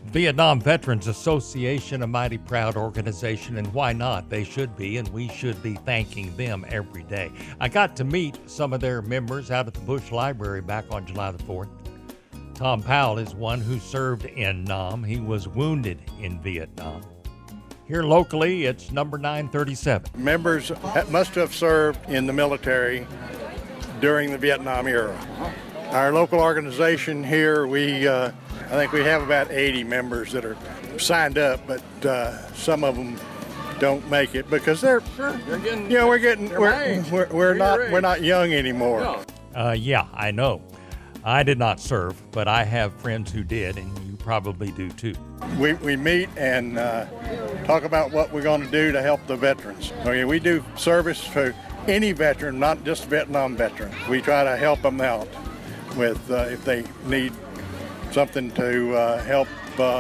Vietnam Veterans Association, a mighty proud organization, and why not? They should be, and we should be thanking them every day. I got to meet some of their members out at the Bush Library back on July the 4th. Tom Powell is one who served in Nam. He was wounded in Vietnam. Here locally, it's number 937. Members must have served in the military during the Vietnam era. Our local organization here, I think we have about 80 members that are signed up, but some of them don't make it because we're not young anymore. Yeah, I know. I did not serve, but I have friends who did, and you probably do too. We meet and talk about what we're going to do to help the veterans. Okay, we do service for any veteran, not just Vietnam veterans. We try to help them out with if they need something to help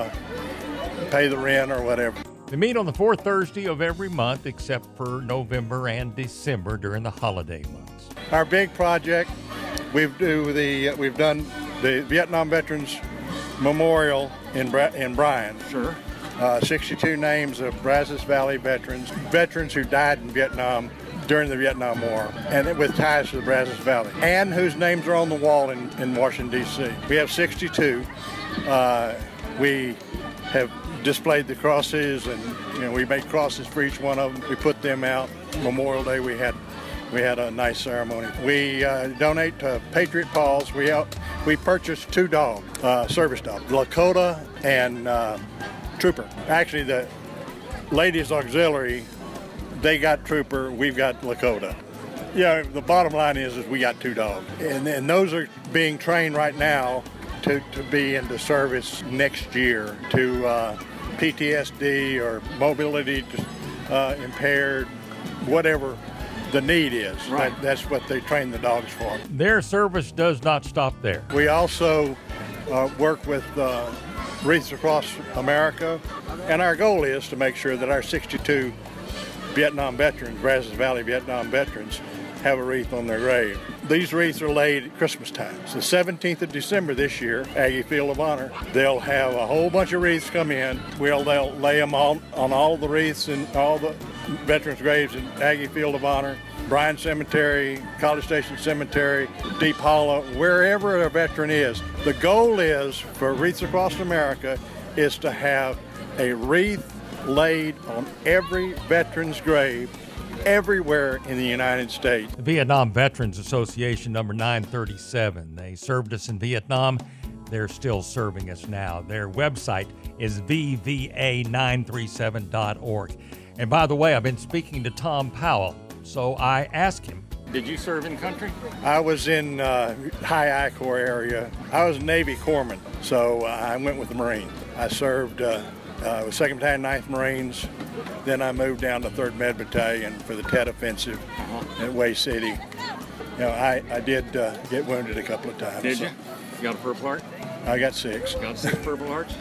pay the rent or whatever. They meet on the fourth Thursday of every month except for November and December during the holiday months. Our big project, we've done the Vietnam Veterans Memorial in Bryan. Sure. 62 names of Brazos Valley veterans who died in Vietnam during the Vietnam War, and with ties to the Brazos Valley, and whose names are on the wall in Washington, D.C. We have 62. We have displayed the crosses, and we make crosses for each one of them. We put them out. Memorial Day, we had a nice ceremony. We donate to Patriot Paws. We purchased 2 dogs, service dogs, Lakota and Trooper. Actually, the Ladies Auxiliary, they got Trooper, we've got Lakota. Yeah, the bottom line is we got 2 dogs. And those are being trained right now to be into service next year to PTSD or mobility impaired, whatever the need is. Right. That's what they train the dogs for. Their service does not stop there. We also work with Wreaths Across America, and our goal is to make sure that our 62 Vietnam veterans, Brazos Valley Vietnam veterans, have a wreath on their grave. These wreaths are laid at Christmas time. It's the 17th of December this year, Aggie Field of Honor. They'll have a whole bunch of wreaths come in. They'll lay them on all the wreaths and all the veterans' graves in Aggie Field of Honor, Bryan Cemetery, College Station Cemetery, Deep Hollow, wherever a veteran is. The goal is for Wreaths Across America is to have a wreath laid on every veteran's grave everywhere in the United States. The Vietnam Veterans Association, number 937. They served us in Vietnam. They're still serving us now. Their website is vva937.org. And by the way, I've been speaking to Tom Powell, so I asked him, did you serve in country? I was in High I Corps area. I was a Navy corpsman, so I went with the Marines. I served with 2nd Battalion, 9th Marines. Then I moved down to 3rd Med Battalion for the Tet Offensive at Way City. I did get wounded a couple of times. Did you? You got a Purple Heart? I got 6. Got 6 Purple Hearts?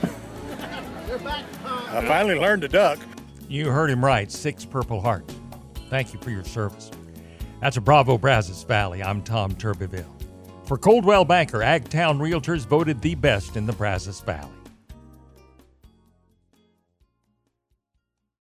I finally learned to duck. You heard him right, 6 Purple Hearts. Thank you for your service. That's a Bravo Brazos Valley. I'm Tom Turbeville. For Coldwell Banker, Agtown Realtors voted the best in the Brazos Valley.